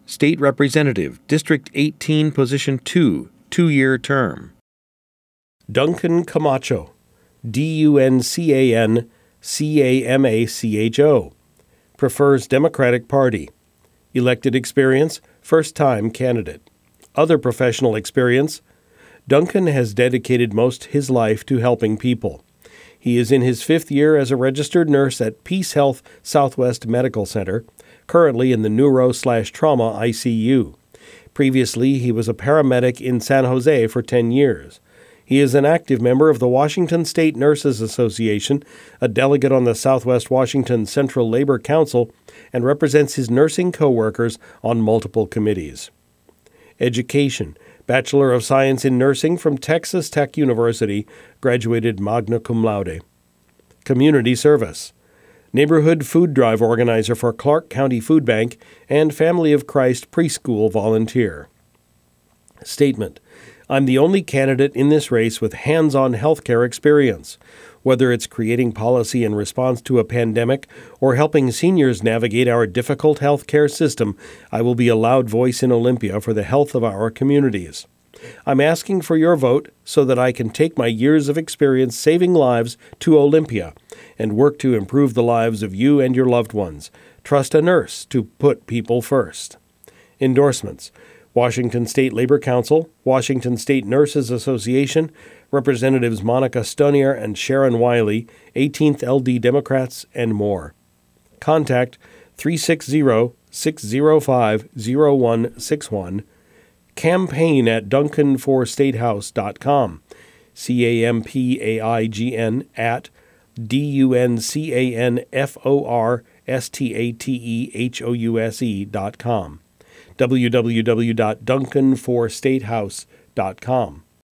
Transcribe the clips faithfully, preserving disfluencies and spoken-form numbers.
State Representative, District eighteen, Position two, two-year term. Duncan Camacho, D U N C A N C A M A C H O. Prefers Democratic Party. Elected experience, first-time candidate. Other professional experience, Duncan has dedicated most his life to helping people. He is in his fifth year as a registered nurse at Peace Health Southwest Medical Center, currently in the neuro-slash-trauma I C U. Previously, he was a paramedic in San Jose for ten years. He is an active member of the Washington State Nurses Association, a delegate on the Southwest Washington Central Labor Council, and represents his nursing coworkers on multiple committees. Education. Bachelor of Science in Nursing from Texas Tech University, graduated magna cum laude. Community service. Neighborhood food drive organizer for Clark County Food Bank and Family of Christ preschool volunteer. Statement. I'm the only candidate in this race with hands-on healthcare experience. Whether it's creating policy in response to a pandemic or helping seniors navigate our difficult healthcare system, I will be a loud voice in Olympia for the health of our communities. I'm asking for your vote so that I can take my years of experience saving lives to Olympia and work to improve the lives of you and your loved ones. Trust a nurse to put people first. Endorsements. Washington State Labor Council, Washington State Nurses Association, Representatives Monica Stonier and Sharon Wiley, eighteenth L D Democrats, and more. Contact three six zero, six zero five, zero one six one. Campaign at duncan for statehouse dot com. C A M P A I G N at D U N C A N F O R S T A T E H O U S E dot com. w w w dot duncan for statehouse dot com.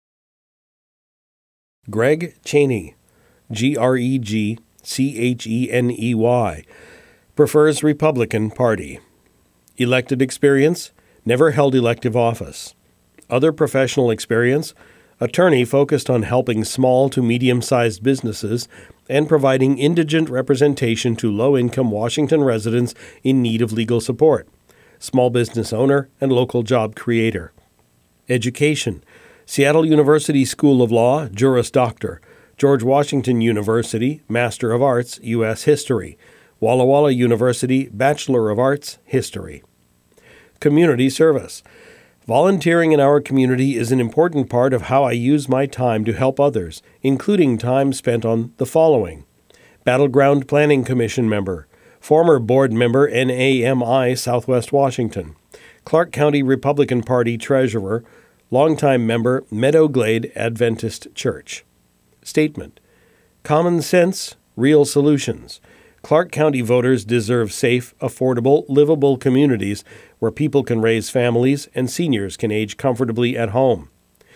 Greg Cheney, G R E G C H E N E Y, prefers Republican Party. Elected experience, never held elective office. Other professional experience, attorney focused on helping small to medium-sized businesses and providing indigent representation to low-income Washington residents in need of legal support. Small business owner and local job creator. Education. Seattle University School of Law, Juris Doctor. George Washington University, Master of Arts, U S History. Walla Walla University, Bachelor of Arts, History. Community service. Volunteering in our community is an important part of how I use my time to help others, including time spent on the following. Battleground Planning Commission member. Former board member N A M I Southwest Washington. Clark County Republican Party Treasurer. Longtime member Meadow Glade Adventist Church. Statement. Common sense, real solutions. Clark County voters deserve safe, affordable, livable communities where people can raise families and seniors can age comfortably at home.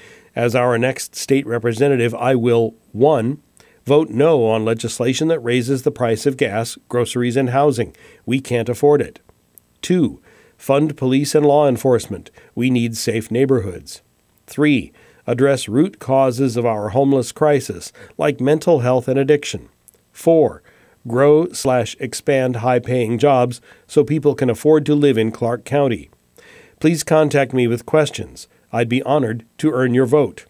As our next state representative, I will, one, vote no on legislation that raises the price of gas, groceries, and housing. We can't afford it. Two, fund police and law enforcement. We need safe neighborhoods. Three, address root causes of our homeless crisis, like mental health and addiction. Four, grow slash expand high-paying jobs so people can afford to live in Clark County. Please contact me with questions. I'd be honored to earn your vote.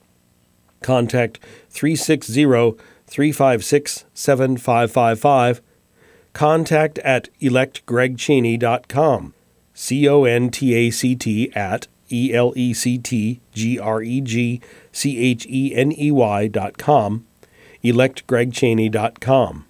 Contact three six zero, three five six, seven five five five. Contact at elect greg cheney dot com. C O N T A C T at E L E C T G R E G C H E N E Y dot com. elect greg cheney dot com.